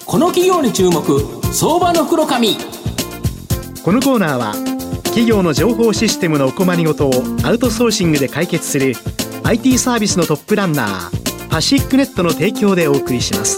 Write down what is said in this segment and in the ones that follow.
この企業に注目、相場の福の神。 このコーナーは企業の情報システムのお困りごとをアウトソーシングで解決する IT サービスのトップランナーパシックネットの提供でお送りします。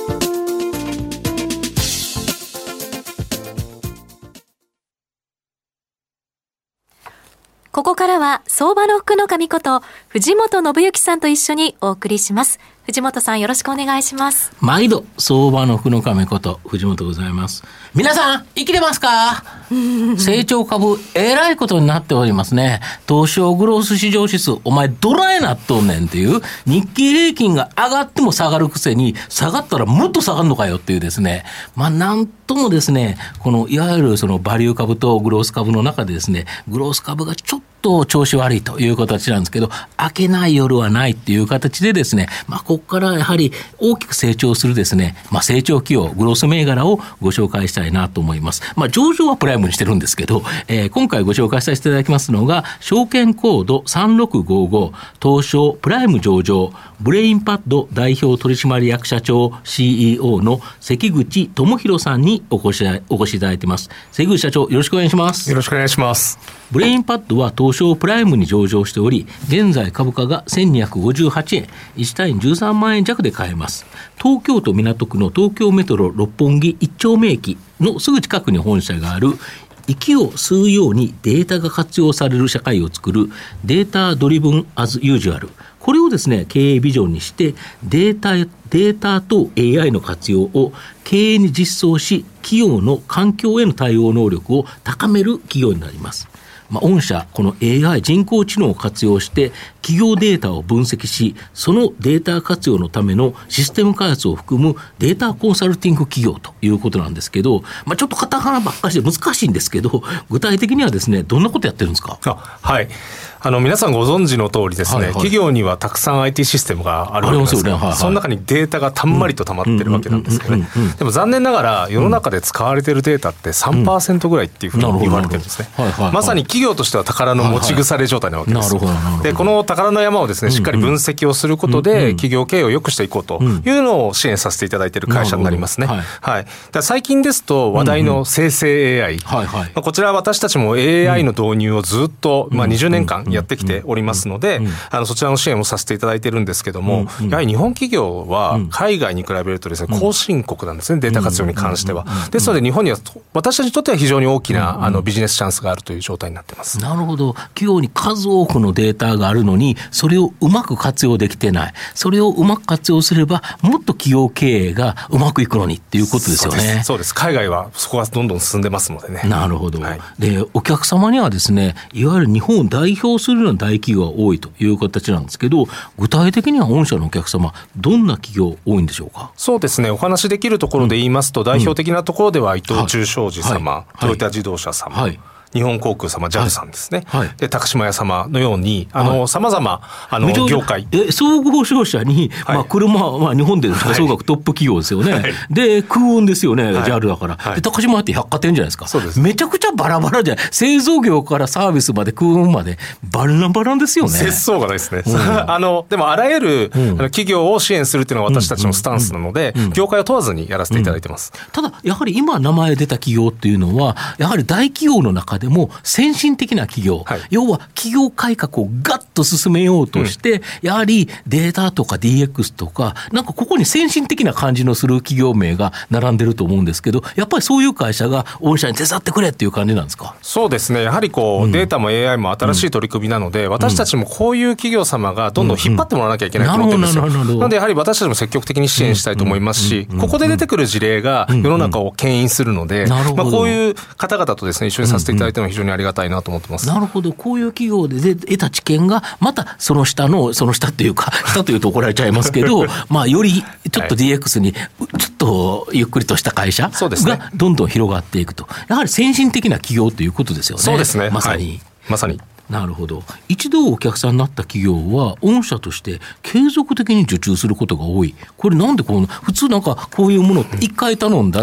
ここからは相場の福の神こと藤本信之さんと一緒にお送りします。藤本さん、よろしくお願いします。 毎度相場の福の神こと藤本でございます。皆さん生きてますか？成長株えらいことになっておりますね。東証グロース市場指数、お前どないなっとんねんっていう、日経平均が上がっても下がるくせに下がったらもっと下がるのかよっていうですね、なんともですね、このいわゆるそのバリュー株とグロース株の中でですね、グロース株がちょっと調子悪いという形なんですけど、明けない夜はないっていう形でですね、ここからやはり大きく成長するですね、成長企業、グロース銘柄をご紹介したいなと思います。上場はプライムにしてるんですけど、今回ご紹介させていただきますのが、証券コード3655、東証プライム上場、ブレインパッド代表取締役社長 CEO の関口智博さんにお越しいただいています。関口社長、よろしくお願いします。 よろしくお願いします。 ブレインパッドは東証プライムに上場しており、現在株価が1258円、1単位13万円弱で買えます。東京都港区の東京メトロ六本木一丁目駅のすぐ近くに本社がある、息を吸うようにデータが活用される社会を作るデータドリブンアズユージュアル、これをですね、経営ビジョンにしてデータと AI の活用を経営に実装し、企業の環境への対応能力を高める企業になります。御社、この AI 人工知能を活用して企業データを分析し、そのデータ活用のためのシステム開発を含むデータコンサルティング企業ということなんですけど、ちょっとカタカナばっかりで難しいんですけど、具体的にはですね、どんなことやってるんですか？ はい、皆さんご存知の通りですね、企業にはたくさん IT システムがあるわけなんですけど、その中にデータがたんまりと溜まってるわけなんですけどね。でも残念ながら世の中で使われているデータって 3% ぐらいっていうふうに言われてるんですね。まさに企業としては宝の持ち腐れ状態なわけです。で、この宝の山をですね、しっかり分析をすることで企業経営を良くしていこうというのを支援させていただいている会社になりますね。だ最近ですと話題の生成 AI、こちらは私たちも AI の導入をずっと20年間やってきておりますので、そちらの支援をさせていただいているんですけども、やはり日本企業は海外に比べるとですね、後進国なんですね、データ活用に関しては。ですので日本には私たちにとっては非常に大きなビジネスチャンスがあるという状態になっています。 なるほど。企業に数多くのデータがあるのに、それをうまく活用できてない。それをうまく活用すればもっと企業経営がうまくいくのにっていうことですよね。 そうです。海外はそこがどんどん進んでますのでね。 なるほど。で、お客様にはですね、いわゆる日本を代表するような大企業が多いという形なんですけど、具体的には御社のお客様、どんな企業多いんでしょうか？ そうですね、お話できるところで言いますと、代表的なところでは伊藤忠商事様、トヨタ自動車様、日本航空様、JAL さんですね、で高島屋様のように様々業界総合商社に、車は、日本で総額トップ企業ですよね、で空運ですよね、JAL だから、で高島屋って百貨店じゃないですか。 そうです。 めちゃくちゃバラバラじゃない、製造業からサービスまで空運までバラバラですよね。 節操がないですね。でもあらゆる企業を支援するっていうのが私たちのスタンスなので、業界を問わずにやらせていただいてます。 ただやはり今名前出た企業っていうのはやはり大企業の中でも先進的な企業、要は企業改革をガッと進めようとして、やはりデータとか DX とかなんかここに先進的な感じのする企業名が並んでると思うんですけど、やっぱりそういう会社が御社に手伝ってくれっていう感じなんですか？ そうですね、やはりデータも AI も新しい取り組みなので、私たちもこういう企業様がどんどん引っ張ってもらわなきゃいけないと思ってるんですよ。なのでやはり私たちも積極的に支援したいと思いますし、ここで出てくる事例が世の中を牽引するので、こういう方々とですね一緒にさせていただいてのは非常にありがたいなと思ってます。 なるほど。こういう企業で得た知見がまたその下っていうか下というと怒られちゃいますけどよりちょっと DX にちょっとゆっくりとした会社がどんどん広がっていくと、やはり先進的な企業ということですよね。 そうですね、 まさに、 まさに。 なるほど。一度お客さんになった企業は御社として継続的に受注することが多い。これなんで普通なんかこういうものって一回頼んだら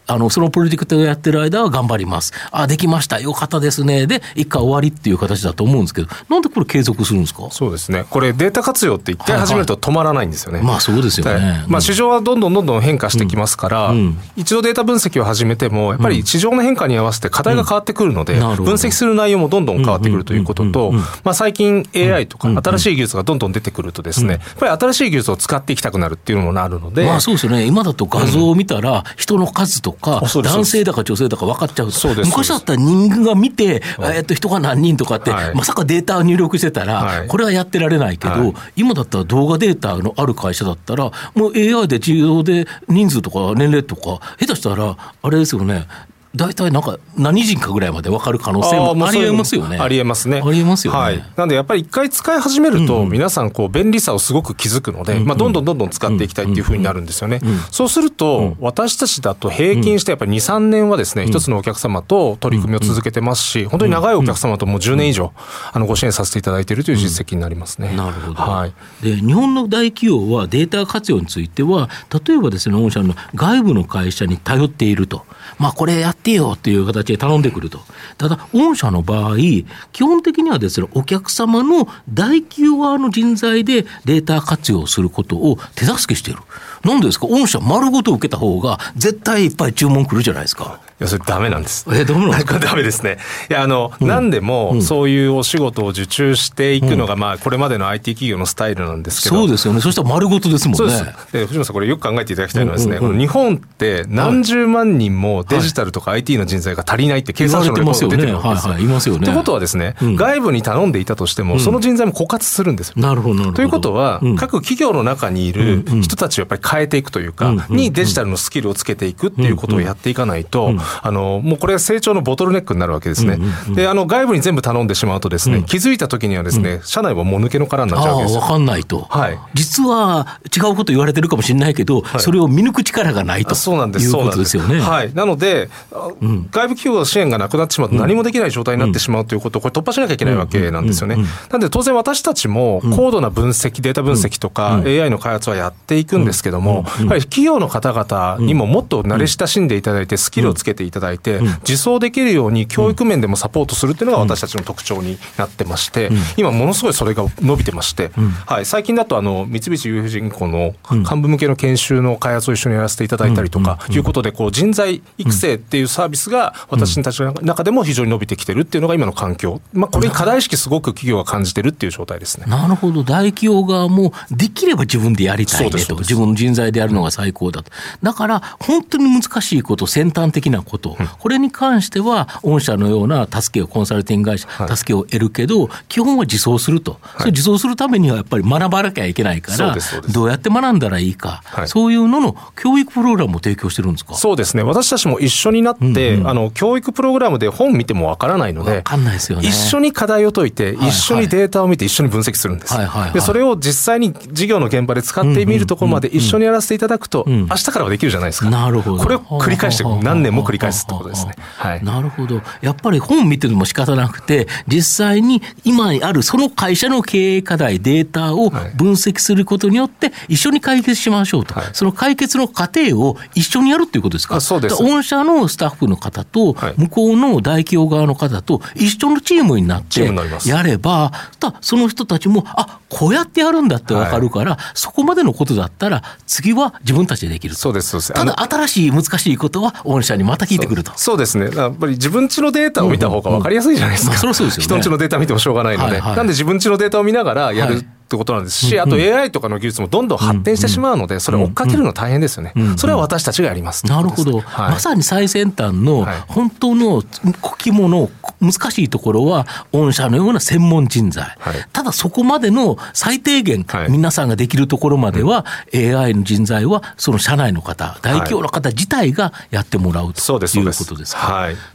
そのプロジェクトをやってる間は頑張ります。できました。よかったですね。で、一回終わりっていう形だと思うんですけど、なんでこれ継続するんですか？ そうですね。これデータ活用って一回始めると止まらないんですよね。 まあそうですよね。 市場はどんどん変化してきますから、一度データ分析を始めても、やっぱり市場の変化に合わせて課題が変わってくるので、分析する内容もどんどん変わってくるということと、最近 AI とか新しい技術がどんどん出てくるとですね、やっぱり新しい技術を使っていきたくなるっていうのもあるので。 そうですよね。今だと画像を見たら、人の数とか、男性だか女性だか分かっちゃう。昔だったら人間が見て、人が何人とかって、まさかデータを入力してたら、これはやってられないけど、今だったら動画データのある会社だったら、もう AI で自動で人数とか年齢とか、下手したら、あれですよね。大体なんか何人かぐらいまで分かる可能性もありえますよね。 ありえますね。 ありえますよね。 はい。なんでやっぱり一回使い始めると皆さん便利さをすごく気づくので、どんどん使っていきたいっていうふうになるんですよね。そうすると私たちだと平均してやっぱり 2,3 年はですね、一つのお客様と取り組みを続けてますし、本当に長いお客様ともう10年以上ご支援させていただいているという実績になりますね。 なるほど。はい。で、日本の大企業はデータ活用については、例えばですね、御社の外部の会社に頼っていると。これやってよっていう形で頼んでくると。ただ御社の場合、基本的にはですね、お客様の大企業側の人材でデータ活用することを手助けしている。なんでですか？御社丸ごと受けた方が絶対いっぱい注文来るじゃないですか。 いや、それダメなんです。 ダメなんですか？ ダメですね。いや、何でもそういうお仕事を受注していくのが、これまでの IT 企業のスタイルなんですけど。 そうですよね。そしたら丸ごとですもんね。 そうです。で、藤本さん、これよく考えていただきたいのはですね、この日本って何十万人もデジタルとか IT の人材が足りないって経産省のレポートが出てるわけですよ。 いますよね。 ってことはですね、外部に頼んでいたとしても、その人材も枯渇するんですよ。 なるほど。 ということは、各企業の中にいる人たちをやっぱり変えていくというか、にデジタルのスキルをつけていくっていうことをやっていかないと、もうこれは成長のボトルネックになるわけですね。で、外部に全部頼んでしまうとですね、気づいた時にはですね、社内はもう抜けの殻になっちゃうわけですよ。 分かんないと。 はい。 実は違うこと言われてるかもしれないけど、それを見抜く力がないということですよね。 はい。なので、外部企業の支援がなくなってしまうと何もできない状態になってしまうということをこれ突破しなきゃいけないわけなんですよね。なので当然私たちも高度な分析、データ分析とか AI の開発はやっていくんですけども、やはり企業の方々にももっと慣れ親しんでいただいてスキルをつけていただいて自走できるように教育面でもサポートするっていうのが私たちの特徴になってまして、今ものすごいそれが伸びてまして、はい、最近だと三菱 UFJ 銀行の幹部向けの研修の開発を一緒にやらせていただいたりとかいうことで、人材育成っていうサービスが私たちの中でも非常に伸びてきてるっていうのが今の環境、これに課題意識すごく企業が感じてるっていう状態ですね。 なるほど。大企業側もできれば自分でやりたいねと、自分の人材でやるのが最高だと。だから本当に難しいこと、先端的なこと、これに関しては御社のような助けをコンサルティング会社、助けを得るけど基本は自走すると、それ自走するためにはやっぱり学ばなきゃいけないから、どうやって学んだらいいか、そういうのの教育プログラムを提供してるんですか？ そうですね。私たちも一緒になって、教育プログラムで本見てもわからないので、 わかんないですよね。 一緒に課題を解いて、一緒にデータを見て一緒に分析するんです。でそれを実際に事業の現場で使ってみるところまで一緒にやらせていただくと、明日からはできるじゃないですか。 なるほど。 これを繰り返して何年も繰り返すってことですね。 なるほど。やっぱり本見てても仕方なくて、実際に今あるその会社の経営課題、データを分析することによって一緒に解決しましょうと、その解決の過程を一緒にやるっていうことですか？ そうです。 御社のスタッフの方と向こうの大企業側の方と一緒のチームになってやれば、その人たちもこうやってやるんだって分かるから、そこまでのことだったら次は自分たちでできると。 そうです。 ただ新しい難しいことは御社にまた聞いてくると。 そうですね。やっぱり自分家のデータを見た方が分かりやすいじゃないですか。 そりゃそうですよね。 人ん家のデータ見てもしょうがないので、なんで自分家のデータを見ながらやるってことなんですし、あと AI とかの技術もどんどん発展してしまうので、それを追っかけるの大変ですよね。それは私たちがやります。 なるほど。まさに最先端の本当の肝の難しいところは御社のような専門人材。ただそこまでの最低限皆さんができるところまでは AI の人材はその社内の方、大企業の方自体がやってもらうということですか。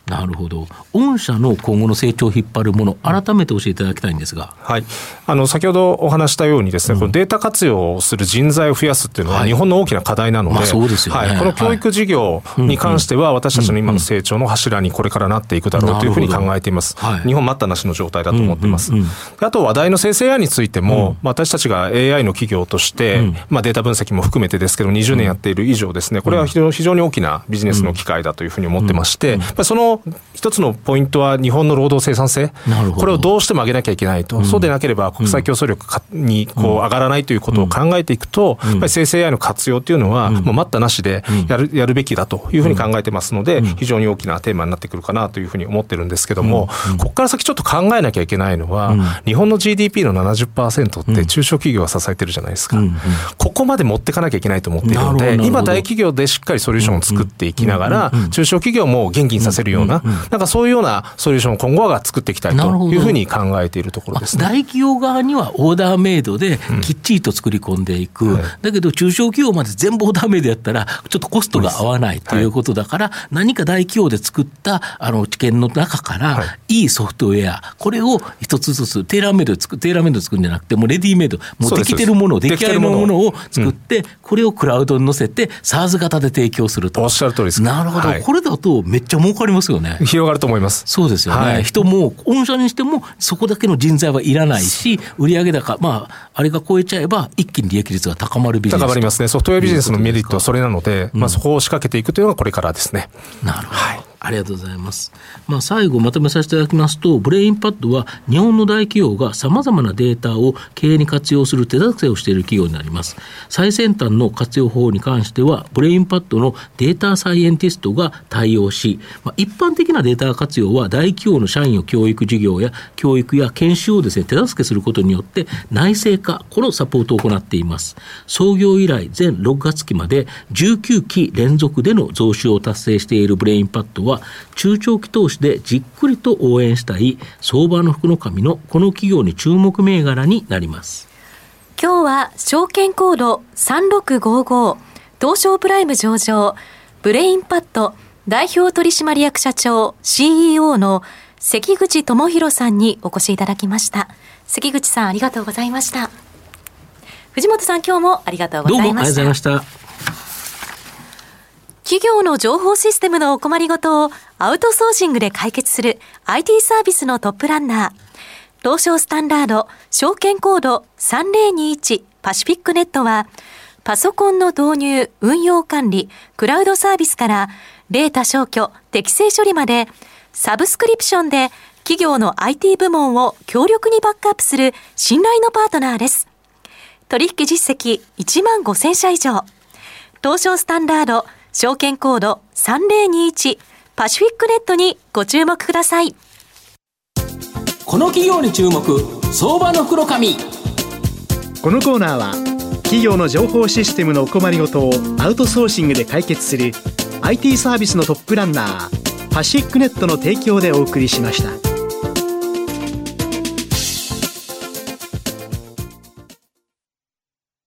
なるほど。御社の今後の成長を引っ張るもの、改めて教えていただきたいんですが。 はい、先ほどお話したようにですね、このデータ活用をする人材を増やすっていうのは日本の大きな課題なので、 そうですよね。 この教育事業に関しては私たちの今の成長の柱にこれからなっていくだろうというふうに考えています。日本待ったなしの状態だと思っています。あと話題の生成 AI についても、私たちが AI の企業として、データ分析も含めてですけど20年やっている以上ですね、これは非常に大きなビジネスの機会だというふうに思ってまして、その一つのポイントは日本の労働生産性、これをどうしても上げなきゃいけないと、そうでなければ国際競争力に上がらないということを考えていくと、やっぱり生成 AI の活用というのはもう待ったなしでやるべきだというふうに考えてますので、非常に大きなテーマになってくるかなというふうに思ってるんですけども、ここから先ちょっと考えなきゃいけないのは、日本の GDP の 70% って中小企業が支えてるじゃないですか。ここまで持っていかなきゃいけないと思っているので、今大企業でしっかりソリューションを作っていきながら、中小企業も元気にさせるような、なんかそういうようなソリューションを今後は作っていきたいというふうに考えているところですね。 大企業側にはオーダーメイドできっちりと作り込んでいく、だけど中小企業まで全部オーダーメイドやったらちょっとコストが合わないということだから、何か大企業で作った知見の中からいいソフトウェア、これを一つずつテーラーメイドで作るんじゃなくて、もうレディメイド、もうできてるもの、出来合いのものを作って、これをクラウドに載せて SaaS 型で提供すると。 おっしゃる通りです。 なるほど、これだとめっちゃ儲かりますよね。 広がると思います。 そうですよね。人も御社にしてもそこだけの人材はいらないし、売上高、あれが超えちゃえば一気に利益率が高まるビジネス。 高まりますね。ソフトウェアビジネスのメリットはそれなので、そこを仕掛けていくというのがこれからですね。 なるほど。ありがとうございます。最後まとめさせていただきますと、ブレインパッドは日本の大企業がさまざまなデータを経営に活用する手助けをしている企業になります。最先端の活用方法に関してはブレインパッドのデータサイエンティストが対応し、一般的なデータ活用は大企業の社員を教育事業や教育や研修をですね、手助けすることによって内製化、このサポートを行っています。創業以来前6月期まで19期連続での増収を達成しているブレインパッドは、中長期投資でじっくりと応援したい相場の福の神のこの企業に注目銘柄になります。 今日は証券コード3655東証プライム上場ブレインパッド代表取締役社長 CEO の関口智博さんにお越しいただきました。関口さん、ありがとうございました。藤本さん、今日もありがとうございました。 どうもありがとうございました。 企業の情報システムのお困りごとをアウトソーシングで解決する IT サービスのトップランナー、東証スタンダード証券コード3021パシフィックネットは、パソコンの導入、運用管理、クラウドサービスからデータ消去、適正処理までサブスクリプションで企業の IT 部門を強力にバックアップする信頼のパートナーです。取引実績15,000社以上、東証スタンダード証券コード3021パシフィックネットにご注目ください。 この企業に注目、相場の福の神。 このコーナーは企業の情報システムのお困りごとをアウトソーシングで解決する IT サービスのトップランナーパシフィックネットの提供でお送りしました。